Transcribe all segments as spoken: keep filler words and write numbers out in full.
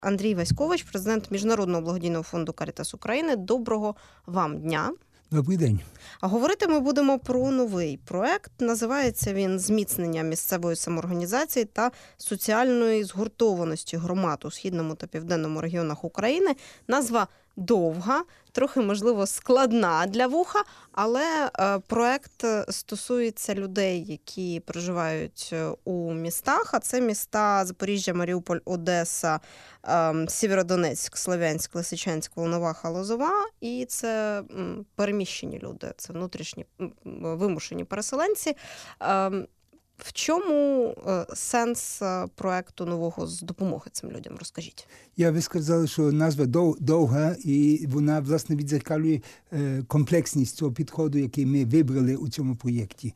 Андрій Васькович, президент Міжнародного благодійного фонду «Карітас України». Доброго вам дня. Добрий день. А говорити ми будемо про новий проект. Називається він «Зміцнення місцевої самоорганізації та соціальної згуртованості громад у Східному та Південному регіонах України». Назва довга, трохи, можливо, складна для вуха, але проект стосується людей, які проживають у містах, а це міста Запоріжжя, Маріуполь, Одеса, Сєвєродонецьк, Слов'янськ, Лисичанськ, Волноваха, Лозова. І це переміщені люди, це внутрішні вимушені переселенці. В чому сенс проекту нового з допомоги цим людям? Розкажіть. Я ви сказали, що назва довга, і вона, власне, відзеркалює комплексність цього підходу, який ми вибрали у цьому проєкті.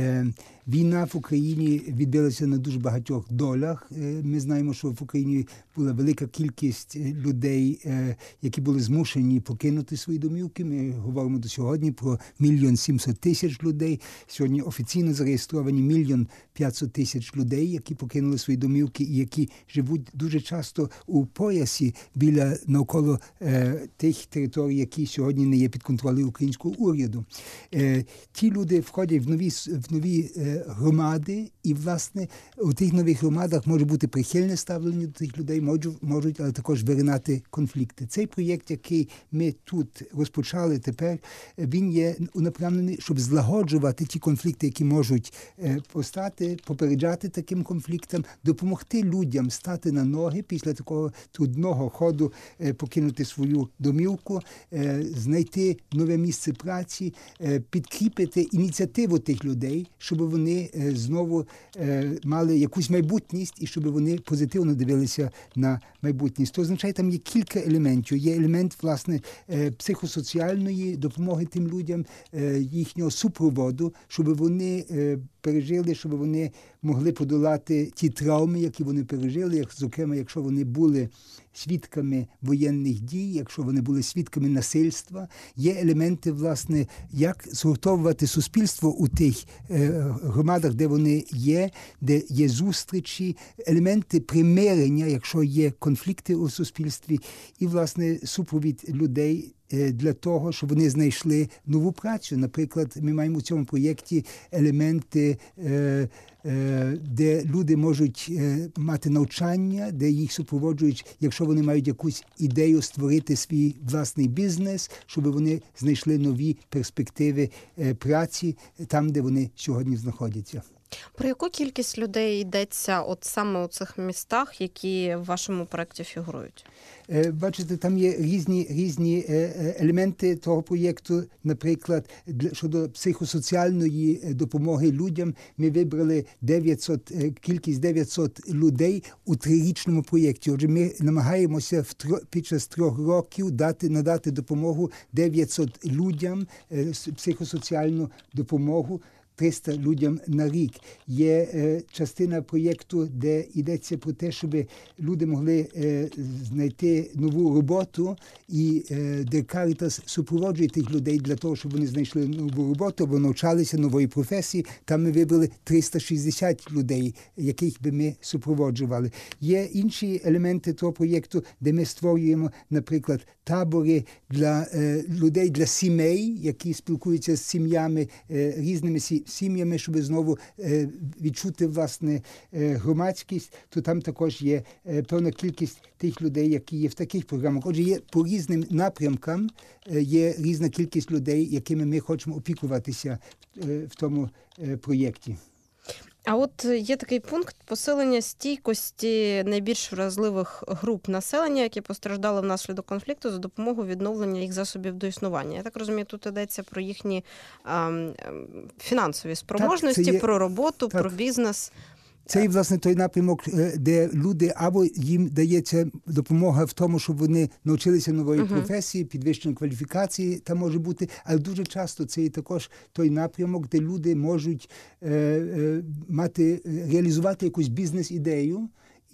Війна в Україні відбилася на дуже багатьох долях. Ми знаємо, що в Україні була велика кількість людей, які були змушені покинути свої домівки. Ми говоримо до сьогодні про мільйон сімсот тисяч людей. Сьогодні офіційно зареєстровані мільйон п'ятсот тисяч людей, які покинули свої домівки і які живуть дуже часто у поясі біля навколо е, тих територій, які сьогодні не є під контролем українського уряду. Е, ті люди входять в нові, в нові е, громади, і, власне, у тих нових громадах може бути прихильне ставлення до тих людей, можуть, можуть але також виринати конфлікти. Цей проєкт, який ми тут розпочали тепер, він є направлений, щоб злагоджувати ті конфлікти, які можуть е, постати, попереджати таким конфліктам, допомогти людям стати на ноги після такого трудного ходу, е, покинути свою домівку, е, знайти нове місце праці, е, підкріпити ініціативу тих людей, щоб вони е, знову е, мали якусь майбутність і щоб вони позитивно дивилися на майбутність. То означає, там є кілька елементів. Є елемент, власне, е, психосоціальної допомоги тим людям, е, їхнього супроводу, щоб вони е, пережили, щоб вони могли подолати ті травми, які вони пережили, як, зокрема, якщо вони були свідками воєнних дій, якщо вони були свідками насильства. Є елементи, власне, як згуртовувати суспільство у тих е, громадах, де вони є, де є зустрічі, елементи примирення, якщо є конфлікти у суспільстві, і, власне, супровід людей для того, щоб вони знайшли нову працю. Наприклад, ми маємо у цьому проєкті елементи, де люди можуть мати навчання, де їх супроводжують, якщо вони мають якусь ідею створити свій власний бізнес, щоб вони знайшли нові перспективи праці там, де вони сьогодні знаходяться. Про яку кількість людей йдеться от саме у цих містах, які в вашому проєкті фігурують? Бачите, там є різні, різні елементи того проєкту. Наприклад, щодо психосоціальної допомоги людям, ми вибрали дев'ятсот, кількість дев'ятсот людей у трирічному проєкті. Отже, ми намагаємося в, під час трьох років дати, надати допомогу дев'ятсот людям, психосоціальну допомогу, триста людям на рік. Є е, частина проєкту, де йдеться про те, щоб люди могли е, знайти нову роботу, і е, де Карітас супроводжує тих людей для того, щоб вони знайшли нову роботу, або навчалися нової професії. Там ми вибрали триста шістдесят людей, яких би ми супроводжували. Є інші елементи того проєкту, де ми створюємо, наприклад, табори для е, людей, для сімей, які спілкуються з сім'ями, е, різними сім'ями, сім'ями, щоб знову е, відчути, власне, е, громадськість, то там також є е, певна кількість тих людей, які є в таких програмах. Отже, є по різним напрямкам, е, є різна кількість людей, якими ми хочемо опікуватися е, в тому е, проєкті. А от є такий пункт посилення стійкості найбільш вразливих груп населення, які постраждали внаслідок конфлікту, за допомогою відновлення їх засобів до існування. Я так розумію, тут йдеться про їхні а, фінансові спроможності, так, є... про роботу, так. про бізнес. Це і, власне, той напрямок, де люди, або їм дається допомога в тому, щоб вони навчилися нової uh-huh. професії, підвищення кваліфікації, там може бути, але дуже часто це і також той напрямок, де люди можуть е, е, мати, реалізувати якусь бізнес-ідею,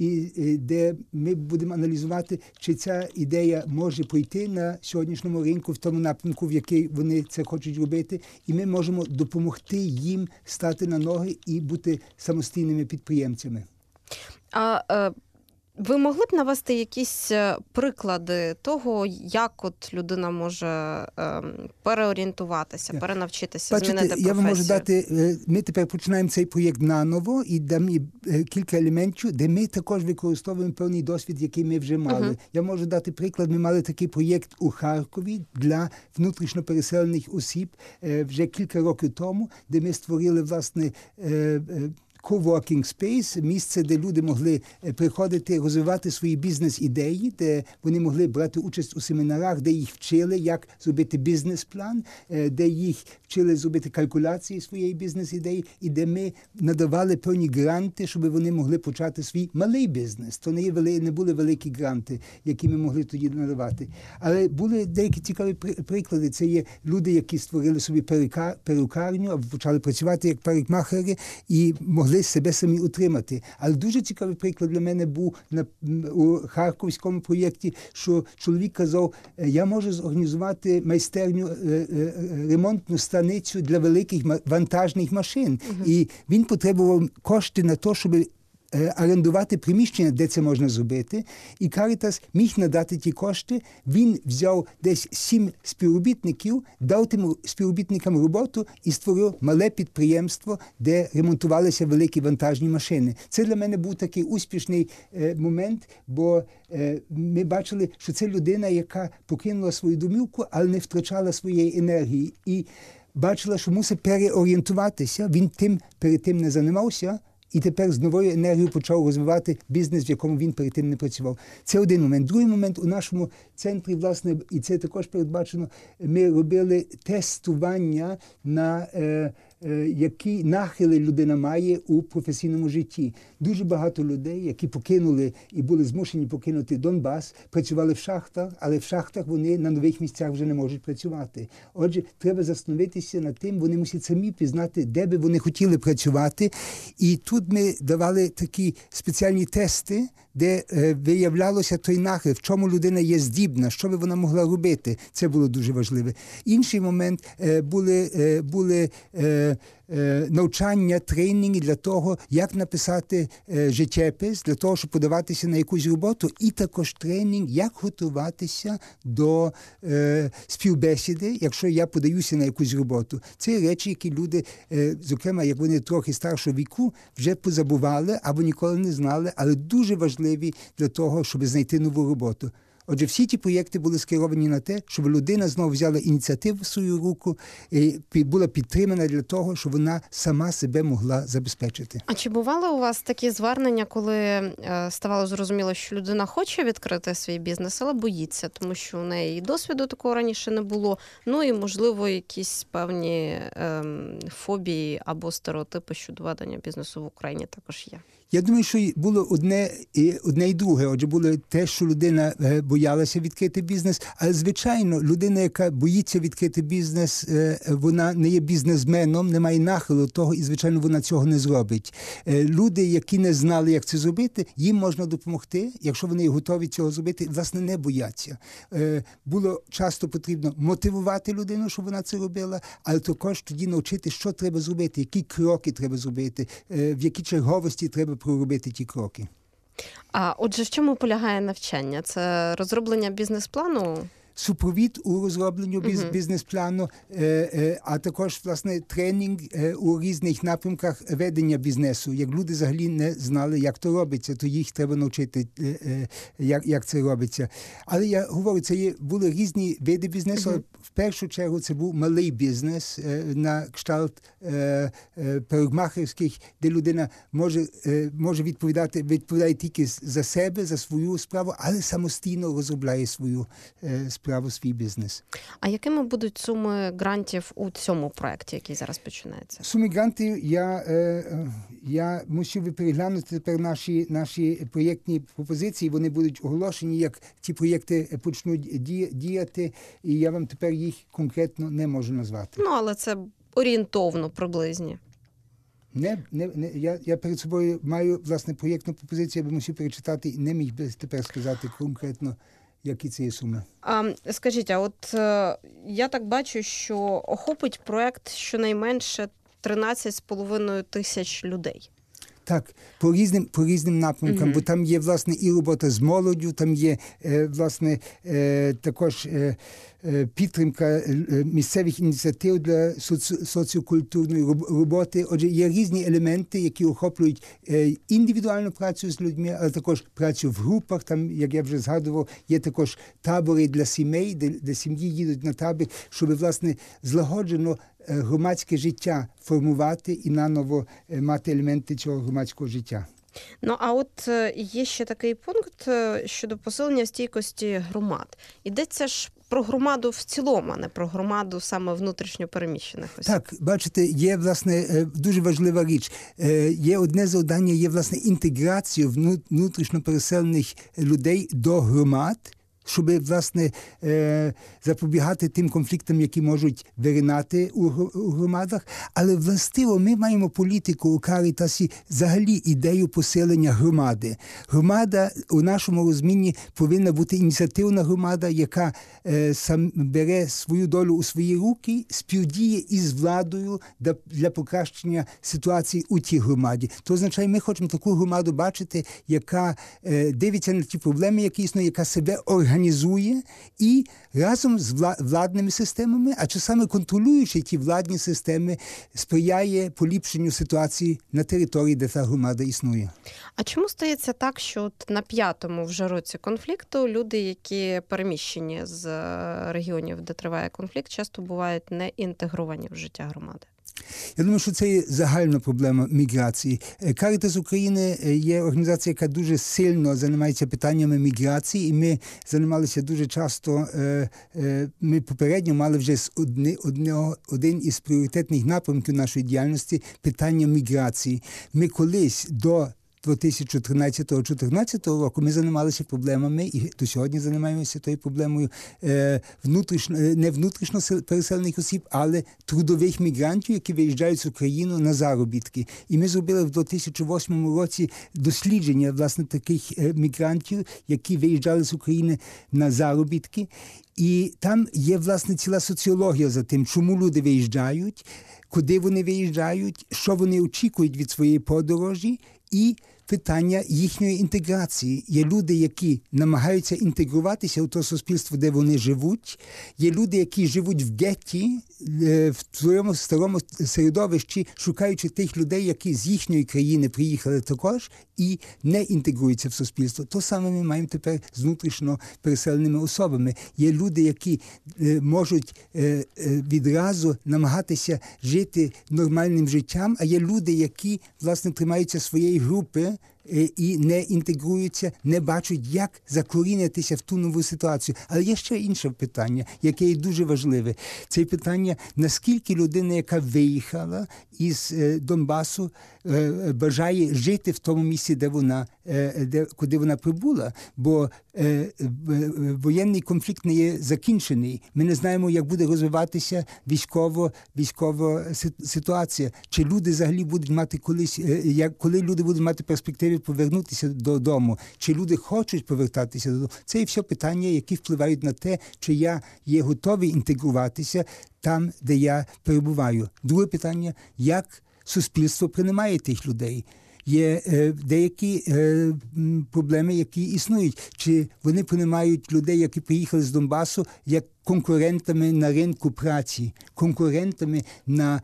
і де ми будемо аналізувати, чи ця ідея може пройти на сьогоднішньому ринку в тому напрямку, в який вони це хочуть робити, і ми можемо допомогти їм стати на ноги і бути самостійними підприємцями. А е, Ви могли б навести якісь приклади того, як от людина може ем, переорієнтуватися, yeah. перенавчитися, Бачите, змінити професію? Я вам можу дати, ми тепер починаємо цей проєкт наново і дам кілька елементів, де ми також використовуємо певний досвід, який ми вже мали. Uh-huh. Я можу дати приклад, ми мали такий проєкт у Харкові для внутрішньо переселених осіб вже кілька років тому, де ми створили, власне, co-working space, місце, де люди могли приходити, розвивати свої бізнес-ідеї, де вони могли брати участь у семінарах, де їх вчили, як зробити бізнес-план, де їх вчили зробити калькуляції своєї бізнес-ідеї, і де ми надавали певні гранти, щоб вони могли почати свій малий бізнес. То не, є, не були великі гранти, які ми могли тоді надавати. Але були деякі цікаві приклади. Це є люди, які створили собі перукарню, або почали працювати як парикмахери, і могли себе самі утримати. Але дуже цікавий приклад для мене був на, у харківському проєкті, що чоловік казав, я можу зорганізувати майстерню, ремонтну станицю для великих вантажних машин. Uh-huh. І він потребував кошти на те, щоб орендувати приміщення, де це можна зробити. І Карітас міг надати ті кошти. Він взяв десь сім співробітників, дав тим співробітникам роботу і створив мале підприємство, де ремонтувалися великі вантажні машини. Це для мене був такий успішний е, момент, бо е, ми бачили, що це людина, яка покинула свою домівку, але не втрачала своєї енергії. І бачила, що мусить переорієнтуватися. Він тим перед тим не займався, і тепер з новою енергією почав розвивати бізнес, в якому він перед тим не працював. Це один момент. Другий момент, у нашому центрі, власне, і це також передбачено, ми робили тестування на е, е, які нахили людина має у професійному житті. Дуже багато людей, які покинули і були змушені покинути Донбас, працювали в шахтах, але в шахтах вони на нових місцях вже не можуть працювати. Отже, треба застановитися над тим, вони мусять самі пізнати, де би вони хотіли працювати. І тут ми давали такі спеціальні тести, де е, виявлялося той нахил, в чому людина є здібна, що би вона могла робити. Це було дуже важливе. Інший момент е, були, е, були е, е, навчання, тренінги для того, як написати е, життєпис, для того, щоб подаватися на якусь роботу, і також тренінг, як готуватися до е, співбесіди, якщо я подаюся на якусь роботу. Це речі, які люди, е, зокрема, як вони трохи старшого віку, вже позабували або ніколи не знали, але дуже важливі для того, щоб знайти нову роботу. Отже, всі ті проєкти були скеровані на те, щоб людина знову взяла ініціативу в свою руку і була підтримана для того, щоб вона сама себе могла забезпечити. А чи бували у вас такі звернення, коли е, ставало зрозуміло, що людина хоче відкрити свій бізнес, але боїться, тому що у неї досвіду такого раніше не було, ну і, можливо, якісь певні е, фобії або стереотипи щодо ведення бізнесу в Україні також є? Я думаю, що було одне і, одне і друге. Отже, було те, що людина боялася відкрити бізнес, але, звичайно, людина, яка боїться відкрити бізнес, вона не є бізнесменом, не має нахилу того, і, звичайно, вона цього не зробить. Люди, які не знали, як це зробити, їм можна допомогти, якщо вони готові цього зробити, власне, не бояться. Було часто потрібно мотивувати людину, щоб вона це робила, але також тоді навчити, що треба зробити, які кроки треба зробити, в якій черговості треба проробити ті кроки. А отже, в чому полягає навчання? Це розроблення бізнес-плану? Супровід у розробленню uh-huh. бізнес-плану, а також, власне, тренінг у різних напрямках ведення бізнесу. Як люди взагалі не знали, як то робиться, то їх треба навчити, як, як це робиться. Але я говорю, це є, були різні види бізнесу. Uh-huh. В першу чергу це був малий бізнес на кшталт парикмахерських, де людина може, може відповідати, відповідає тільки за себе, за свою справу, але самостійно розробляє свою справу. Справу, свій бізнес. А якими будуть суми грантів у цьому проєкті, який зараз починається? Суми грантів я, е, я мусив переглянути тепер наші, наші проєктні пропозиції. Вони будуть оголошені, як ті проєкти почнуть діяти, і я вам тепер їх конкретно не можу назвати. Ну, але це орієнтовно, приблизні. Не, не, не, я, я перед собою маю, власне, проєктну пропозицію, я би мусив перечитати і не міг би тепер сказати конкретно, які це є суми. А, скажіть, а от е, я так бачу, що охопить проект щонайменше тринадцять з половиною тисяч людей. Так, по різним, по різним напрямкам, Мгм. бо там є, власне, і робота з молоддю, там є, е, власне, е, також е, е, підтримка е, місцевих ініціатив для соці- соціокультурної роб- роботи. Отже, є різні елементи, які охоплюють е, індивідуальну працю з людьми, але також працю в групах. Там, як я вже згадував, є також табори для сімей, де, де сім'ї їдуть на табір, щоб, власне, злагоджено е, громадське життя формувати і наново е, мати елементи цього громадського життя. Ну, а от е, є ще такий пункт е, щодо посилення стійкості громад. Йдеться ж про громаду в цілому, а не про громаду саме внутрішньо переміщених осіб. Так, бачите, є, власне, е, дуже важлива річ. Е, Є одне завдання, є, власне, інтеграція вну- внутрішньо переселених людей до громад, щоб, власне, е, запобігати тим конфліктам, які можуть виринати у гр- у громадах. Але, властиво, ми маємо політику у Карітасі, взагалі ідею посилення громади. Громада у нашому розумінні повинна бути ініціативна громада, яка е, сам бере свою долю у свої руки, співдіє із владою для, для покращення ситуації у тій громаді. То означає, ми хочемо таку громаду бачити, яка е, дивиться на ті проблеми, які існують, яка себе організує і разом з вла- владними системами, а часами контролюючи ті владні системи, сприяє поліпшенню ситуації на території, де та громада існує. А чому стається так, що от на п'ятому вже році конфлікту люди, які переміщені з е, регіонів, де триває конфлікт, часто бувають не інтегровані в життя громади? Я думаю, що це є загальна проблема міграції. Е, Карітас України е, є організація, яка дуже сильно займається питаннями міграції, і ми займалися дуже часто, е, е, ми попередньо мали вже з одни, одного, один із пріоритетних напрямків нашої діяльності – питання міграції. Ми колись до дві тисячі тринадцятого-чотирнадцятого року ми займалися проблемами, і до сьогодні займаємося тою проблемою е, внутрішньо, е, не внутрішньо сел- переселених осіб, але трудових мігрантів, які виїжджають з України на заробітки. І ми зробили в дві тисячі восьмому році дослідження, власне, таких е, мігрантів, які виїжджали з України на заробітки. І там є, власне, ціла соціологія за тим, чому люди виїжджають, куди вони виїжджають, що вони очікують від своєї подорожі, і питання їхньої інтеграції. Є люди, які намагаються інтегруватися у те суспільство, де вони живуть. Є люди, які живуть в гетті, е, в своєму старому середовищі, шукаючи тих людей, які з їхньої країни приїхали також і не інтегруються в суспільство. То саме ми маємо тепер з внутрішньо переселеними особами. Є люди, які е, можуть е, е, відразу намагатися жити нормальним життям, а є люди, які, власне, тримаються своєї групи е, і не інтегруються, не бачать, як закорінитися в ту нову ситуацію. Але є ще інше питання, яке є дуже важливе. Це питання, наскільки людина, яка виїхала із е, Донбасу, е, бажає жити в тому місці, де вона, е, де, куди вона прибула. Бо е, е, воєнний конфлікт не є закінчений. Ми не знаємо, як буде розвиватися військово, військова ситуація. Чи люди взагалі будуть мати колись, е, як, коли люди будуть мати перспективи повернутися додому, чи люди хочуть повертатися додому. Це є все питання, які впливають на те, чи я є готовий інтегруватися там, де я перебуваю. Друге питання, як суспільство приймає тих людей. Є е, деякі е, проблеми, які існують. Чи вони приймають людей, які приїхали з Донбасу, як конкурентами на ринку праці, конкурентами на,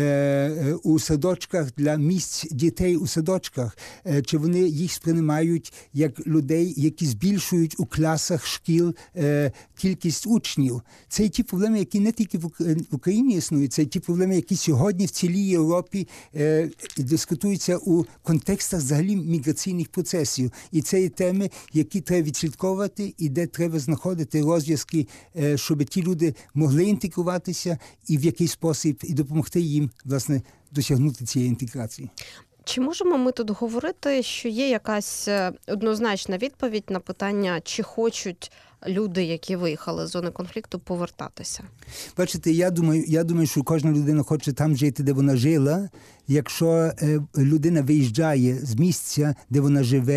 е, у садочках для місць дітей у садочках, е, чи вони їх сприймають як людей, які збільшують у класах шкіл е, кількість учнів. Це ті проблеми, які не тільки в Україні існують, це ті проблеми, які сьогодні в цілій Європі е, дискутуються у контекстах взагалі міграційних процесів. І це є теми, які треба відслідковувати і де треба знаходити розв'язки, е, щоб ті люди могли інтегруватися і в якийсь спосіб і допомогти їм, власне, досягнути цієї інтеграції. Чи можемо ми тут говорити, що є якась однозначна відповідь на питання, чи хочуть люди, які виїхали з зони конфлікту, повертатися? Бачите, я думаю, я думаю, що кожна людина хоче там жити, де вона жила. Якщо е, людина виїжджає з місця, де вона живе,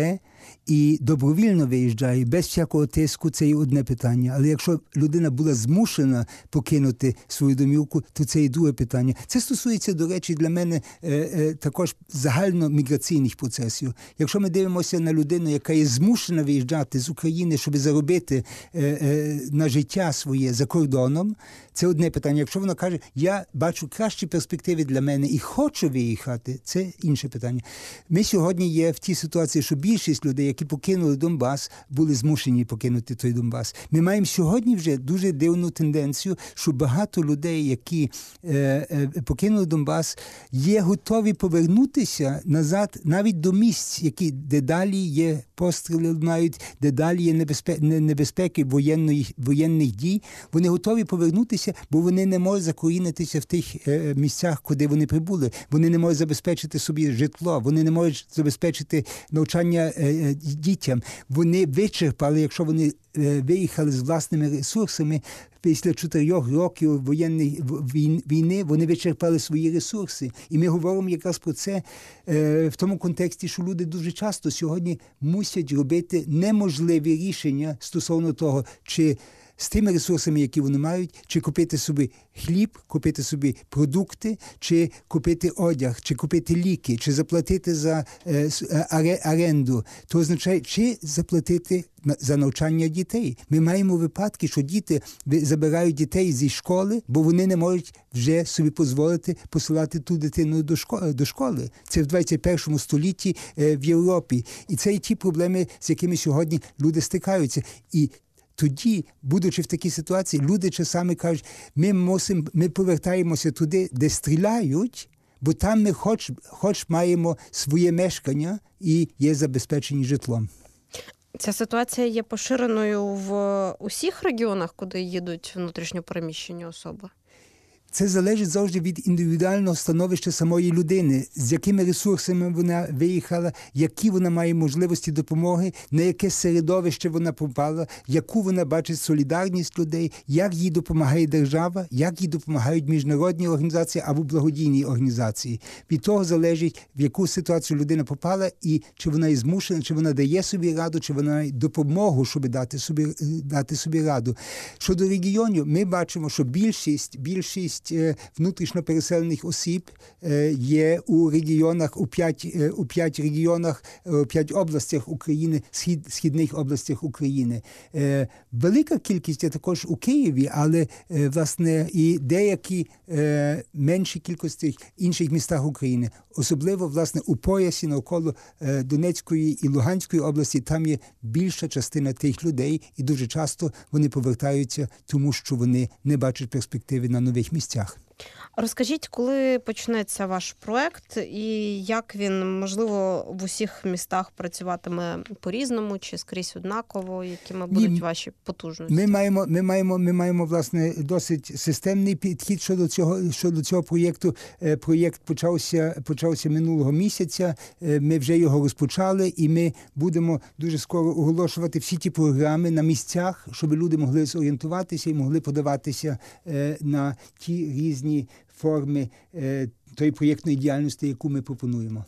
і добровільно виїжджає, без всякого тиску, це є одне питання. Але якщо людина була змушена покинути свою домівку, то це є друге питання. Це стосується, до речі, для мене е, е, також загальноміграційних процесів. Якщо ми дивимося на людину, яка є змушена виїжджати з України, щоб заробити е, е, на життя своє за кордоном, це одне питання. Якщо вона каже, я бачу кращі перспективи для мене і хочу виїхати, це інше питання. Ми сьогодні є в тій ситуації, що більшість людей, які покинули Донбас, були змушені покинути той Донбас. Ми маємо сьогодні вже дуже дивну тенденцію, що багато людей, які е, е, покинули Донбас, є готові повернутися назад навіть до місць, які дедалі є постріли, мають, дедалі є небезпеки, небезпеки воєнної, воєнних дій. Вони готові повернутися, бо вони не можуть закорінитися в тих е, місцях, куди вони прибули. Вони не можуть забезпечити собі житло, вони не можуть забезпечити навчання е, дітям. Вони вичерпали, якщо вони е, виїхали з власними ресурсами, після чотирьох років воєнної війни вони вичерпали свої ресурси. І ми говоримо якраз про це е, в тому контексті, що люди дуже часто сьогодні мусять робити неможливі рішення стосовно того, чи з тими ресурсами, які вони мають, чи купити собі хліб, купити собі продукти, чи купити одяг, чи купити ліки, чи заплатити за е, оренду. То означає, чи заплатити за навчання дітей. Ми маємо випадки, що діти забирають дітей зі школи, бо вони не можуть вже собі дозволити посилати ту дитину до школи. До школи. Це в двадцять першому столітті е, в Європі. І це і ті проблеми, з якими сьогодні люди стикаються. І тоді, будучи в такій ситуації, люди часами кажуть, ми мусимо, ми повертаємося туди, де стріляють, бо там ми хоч, хоч маємо своє мешкання і є забезпечені житлом. Ця ситуація є поширеною в усіх регіонах, куди їдуть внутрішньо переміщені особи? Це залежить завжди від індивідуального становища самої людини, з якими ресурсами вона виїхала, які вона має можливості допомоги, на яке середовище вона попала, яку вона бачить солідарність людей, як їй допомагає держава, як їй допомагають міжнародні організації або благодійні організації. Від того залежить, в яку ситуацію людина попала і чи вона є змушена, чи вона дає собі раду, чи вона має допомогу, щоб дати собі, дати собі раду. Щодо регіонів, ми бачимо, що більшість, більшість внутрішньо переселених осіб є у регіонах, у п'ять, у п'ять регіонах, у п'ять областях України, схід, східних областях України. Велика кількість є також у Києві, але, власне, і деякі менші кількості в інших містах України. Особливо, власне, у поясі навколо Донецької і Луганської області там є більша частина тих людей, і дуже часто вони повертаються, тому що вони не бачать перспективи на нових місцях. Розкажіть, коли почнеться ваш проект і як він, можливо, в усіх містах працюватиме по-різному чи скрізь однаково, якими будуть Ні, ваші потужності? Ми маємо, ми маємо, ми маємо, власне, досить системний підхід щодо цього, щодо цього проєкту. Проєкт почався, почався минулого місяця, ми вже його розпочали і ми будемо дуже скоро оголошувати всі ті програми на місцях, щоб люди могли зорієнтуватися і могли подаватися на ті різні форми е, тої проєктної діяльності, яку ми пропонуємо.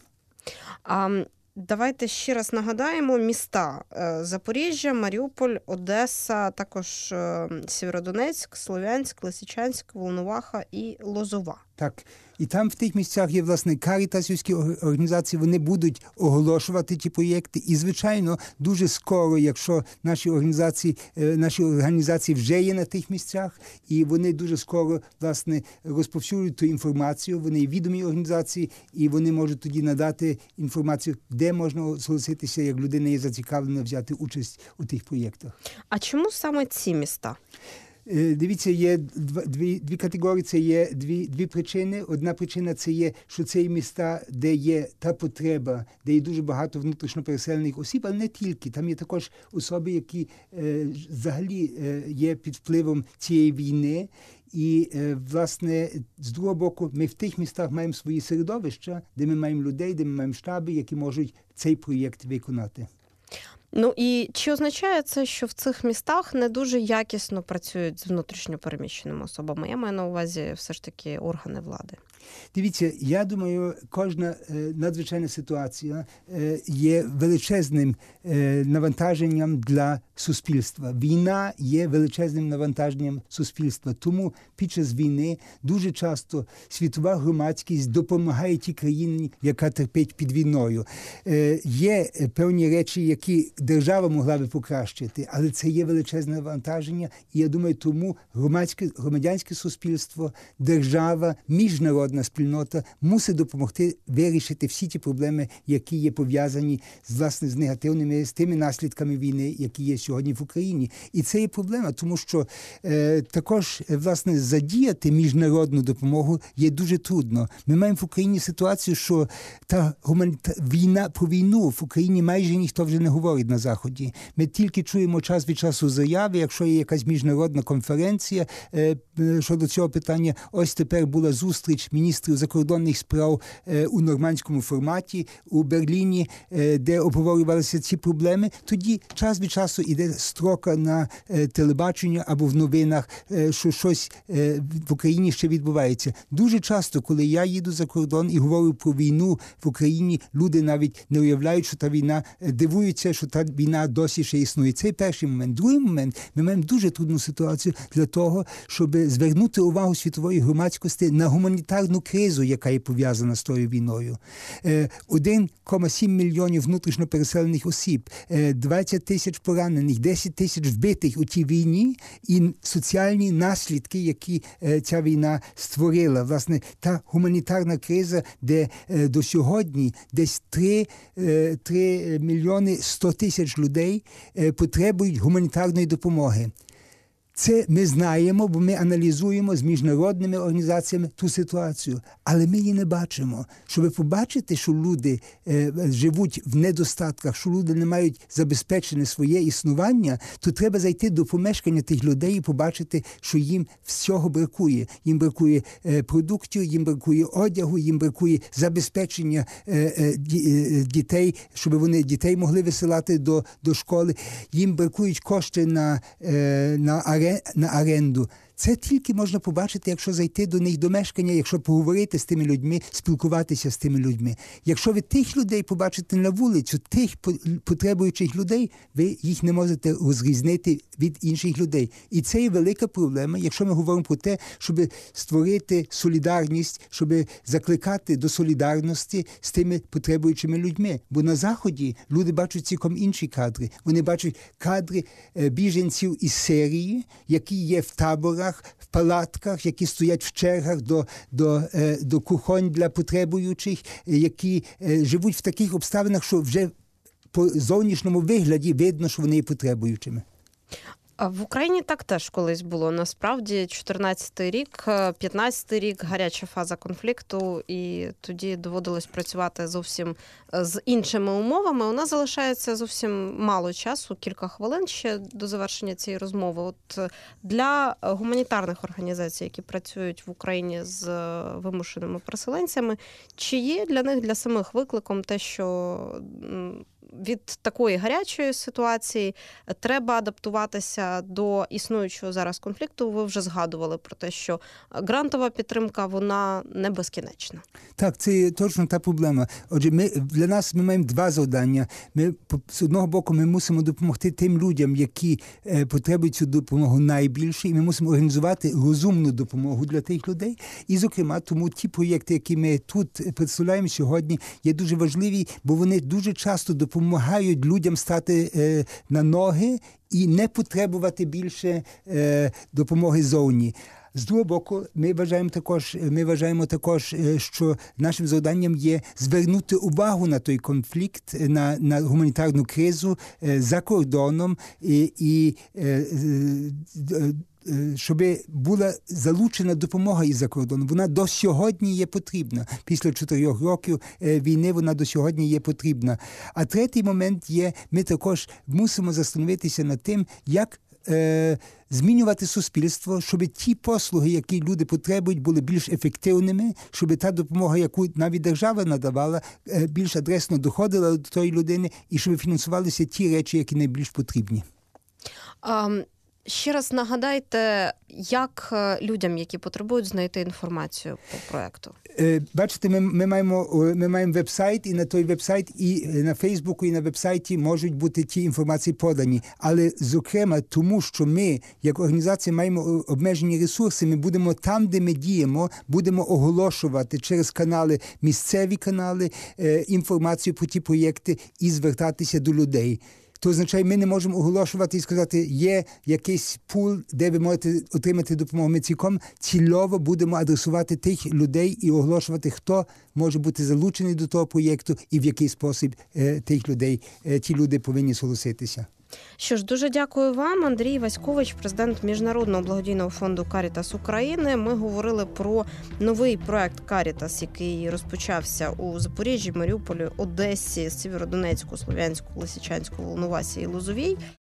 А, давайте ще раз нагадаємо міста Запоріжжя, Маріуполь, Одеса, також Сєвєродонецьк, Слов'янськ, Лисичанськ, Волноваха і Лозова. Так. І там в тих місцях є, власне, карітасівські організації, вони будуть оголошувати ті проєкти. І, звичайно, дуже скоро, якщо наші організації, наші організації вже є на тих місцях, і вони дуже скоро, власне, розповсюджують ту інформацію, вони є відомі організації, і вони можуть тоді надати інформацію, де можна зголоситися, як людина є зацікавлена взяти участь у тих проєктах. А чому саме ці міста? Дивіться, є дві, дві категорії, це є дві, дві причини. Одна причина – це є, що це є міста, де є та потреба, де є дуже багато внутрішньо переселених осіб, але не тільки. Там є також особи, які е, взагалі е, є під впливом цієї війни. І, е, власне, з другого боку, ми в тих містах маємо свої середовища, де ми маємо людей, де ми маємо штаби, які можуть цей проєкт виконати. Ну і чи означає це, що в цих містах не дуже якісно працюють з внутрішньо переміщеними особами? Я маю на увазі все ж таки органи влади. Дивіться, я думаю, кожна е, надзвичайна ситуація е, є величезним е, навантаженням для суспільства. Війна є величезним навантаженням суспільства. Тому під час війни дуже часто світова громадськість допомагає тій країні, яка терпить під війною. Е, є певні речі, які держава могла би покращити, але це є величезне навантаження. І я думаю, тому громадське, громадянське суспільство, держава, міжнародна спільнота мусить допомогти вирішити всі ті проблеми, які є пов'язані з, власне, з негативними, з тими наслідками війни, які є сьогодні в Україні. І це є проблема, тому що е, також, власне, задіяти міжнародну допомогу є дуже трудно. Ми маємо в Україні ситуацію, що та гуманіта... війна, про війну в Україні майже ніхто вже не говорить на Заході. Ми тільки чуємо час від часу заяви, якщо є якась міжнародна конференція е, щодо цього питання. Ось тепер була зустріч міністрів закордонних справ е, у нормандському форматі у Берліні, е, де обговорювалися ці проблеми. Тоді час від часу іде строка на е, телебачення або в новинах, е, що щось е, в Україні ще відбувається. Дуже часто, коли я їду за кордон і говорю про війну в Україні, люди навіть не уявляють, що та війна, е, дивуються, що та війна досі ще існує. Це перший момент. Другий момент, ми маємо дуже трудну ситуацію для того, щоб звернути увагу світової громадськості на гуманітарну кризу, яка є пов'язана з тою війною. один цілих сім мільйонів внутрішньо переселених осіб, двадцять тисяч поранених, десять тисяч вбитих у тій війні і соціальні наслідки, які ця війна створила. Власне, та гуманітарна криза, де до сьогодні десь три мільйони сто тисяч людей потребують гуманітарної допомоги. Це ми знаємо, бо ми аналізуємо з міжнародними організаціями ту ситуацію. Але ми її не бачимо. Щоб побачити, що люди е, живуть в недостатках, що люди не мають забезпечене своє існування, то треба зайти до помешкання тих людей і побачити, що їм всього бракує. Їм бракує е, продуктів, їм бракує одягу, їм бракує забезпечення е, е, дітей, щоб вони дітей могли висилати до, до школи. Їм бракують кошти на, е, на аренду, на оренду. Це тільки можна побачити, якщо зайти до них до мешкання, якщо поговорити з тими людьми, спілкуватися з тими людьми. Якщо ви тих людей побачите на вулицю, тих потребуючих людей, ви їх не можете розрізнити від інших людей. І це є велика проблема, якщо ми говоримо про те, щоб створити солідарність, щоб закликати до солідарності з тими потребуючими людьми. Бо на Заході люди бачать цілком інші кадри. Вони бачать кадри біженців із Сирії, які є в таборах, в палатках, які стоять в чергах до, до, до кухонь для потребуючих, які живуть в таких обставинах, що вже по зовнішньому вигляді видно, що вони є потребуючими. А в Україні так теж колись було. Насправді, чотирнадцятий рік, п'ятнадцятий рік, гаряча фаза конфлікту, і тоді доводилось працювати зовсім з іншими умовами. У нас залишається зовсім мало часу, кілька хвилин ще до завершення цієї розмови. От для гуманітарних організацій, які працюють в Україні з вимушеними переселенцями, чи є для них, для самих викликом те, що від такої гарячої ситуації треба адаптуватися до існуючого зараз конфлікту? Ви вже згадували про те, що грантова підтримка, вона не безкінечна. Так, це точно та проблема. Отже, ми, для нас ми маємо два завдання. Ми, з одного боку, ми мусимо допомогти тим людям, які е, потребують цю допомогу найбільше, і ми мусимо організувати розумну допомогу для тих людей. І, зокрема, тому ті проєкти, які ми тут представляємо сьогодні, є дуже важливі, бо вони дуже часто допомагають людям стати е, на ноги і не потребувати більше е, допомоги зовні. З другого боку, ми вважаємо також, ми вважаємо також, що нашим завданням є звернути увагу на той конфлікт, на, на гуманітарну кризу за кордоном і, і щоб була залучена допомога із-за кордону. Вона до сьогодні є потрібна. Після чотирьох років війни вона до сьогодні є потрібна. А третій момент є, ми також мусимо застановитися над тим, як е, змінювати суспільство, щоб ті послуги, які люди потребують, були більш ефективними, щоб та допомога, яку навіть держава надавала, е, більш адресно доходила до тої людини і щоб фінансувалися ті речі, які найбільш потрібні. Um... Ще раз нагадайте, як людям, які потребують, знайти інформацію по проекту. Бачите, ми, ми, маємо, ми маємо веб-сайт, і на той веб-сайт, і на Фейсбуку, і на веб-сайті можуть бути ті інформації подані. Але, зокрема, тому що ми, як організація, маємо обмежені ресурси, ми будемо там, де ми діємо, будемо оголошувати через канали, місцеві канали, інформацію про ті проєкти і звертатися до людей. То означає, ми не можемо оголошувати і сказати, є якийсь пул, де ви можете отримати допомогу. Ми цілком цільово будемо адресувати тих людей і оголошувати, хто може бути залучений до того проєкту і в який спосіб е, тих людей, е, ті люди повинні зголоситися. Що ж, дуже дякую вам, Андрій Васькович, президент Міжнародного благодійного фонду «Карітас України». Ми говорили про новий проект «Карітас», який розпочався у Запоріжжі, Маріуполі, Одесі, Сєвєродонецьку, Слов'янську, Лисичанську, Волновасі і Лозовій.